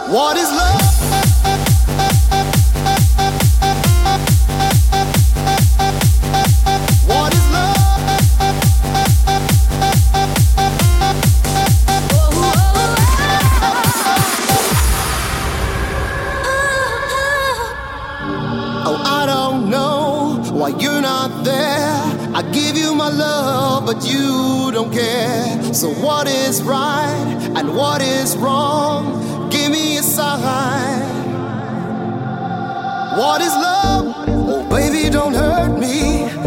What is love? What is love? Oh, I don't know why you're not there. I give you my love, but you don't care. So what is right and what is wrong? Give me a sign. What is love? Oh, baby, don't hurt me.